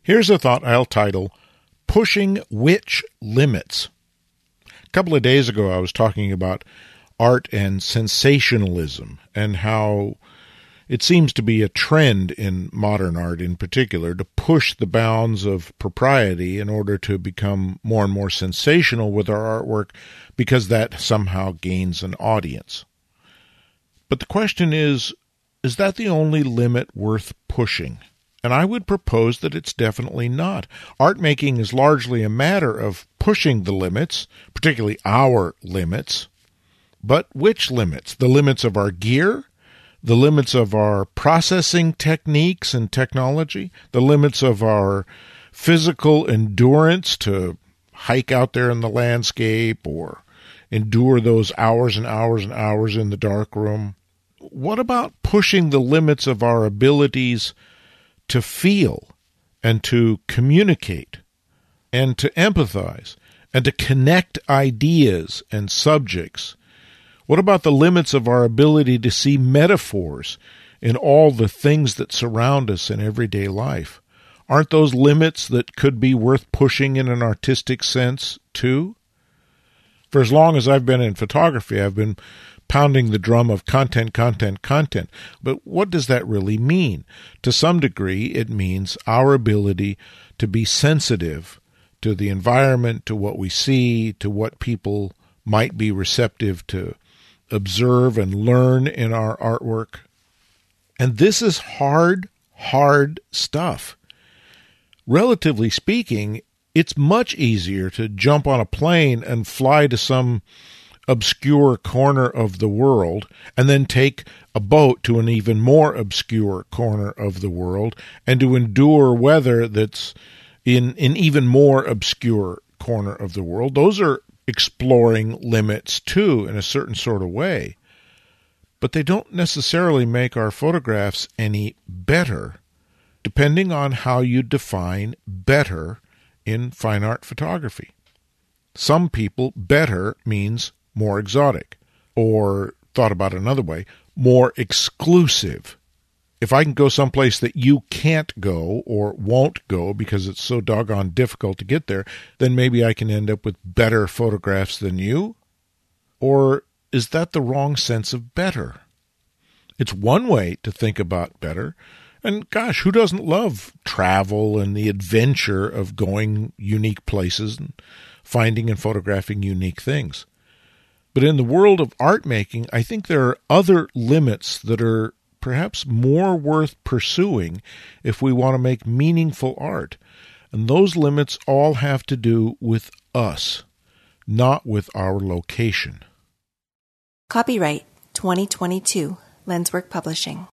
Here's a thought I'll title, Pushing Which Limits? A couple of days ago, I was talking about art and sensationalism and how it seems to be a trend in modern art in particular to push the bounds of propriety in order to become more and more sensational with our artwork because that somehow gains an audience. But the question is that the only limit worth pushing? And I would propose that it's definitely not. Art making is largely a matter of pushing the limits, particularly our limits. But which limits? The limits of our gear? The limits of our processing techniques and technology? The limits of our physical endurance to hike out there in the landscape or endure those hours and hours and hours in the dark room? What about pushing the limits of our abilities to feel and to communicate and to empathize and to connect ideas and subjects? What about the limits of our ability to see metaphors in all the things that surround us in everyday life? Aren't those limits that could be worth pushing in an artistic sense too? For as long as I've been in photography, I've been pounding the drum of content. But what does that really mean? To some degree, it means our ability to be sensitive to the environment, to what we see, to what people might be receptive to observe and learn in our artwork. And this is hard stuff. Relatively speaking, it's much easier to jump on a plane and fly to some obscure corner of the world and then take a boat to an even more obscure corner of the world and to endure weather that's in an even more obscure corner of the world. Those are exploring limits too in a certain sort of way. But they don't necessarily make our photographs any better, depending on how you define better in fine art photography. Some people, better means more exotic, or thought about another way, more exclusive. If I can go someplace that you can't go or won't go because it's so doggone difficult to get there, then maybe I can end up with better photographs than you? Or is that the wrong sense of better? It's one way to think about better. And gosh, who doesn't love travel and the adventure of going unique places and finding and photographing unique things? But in the world of art making, I think there are other limits that are perhaps more worth pursuing if we want to make meaningful art. And those limits all have to do with us, not with our location. Copyright 2022, Lenswork Publishing.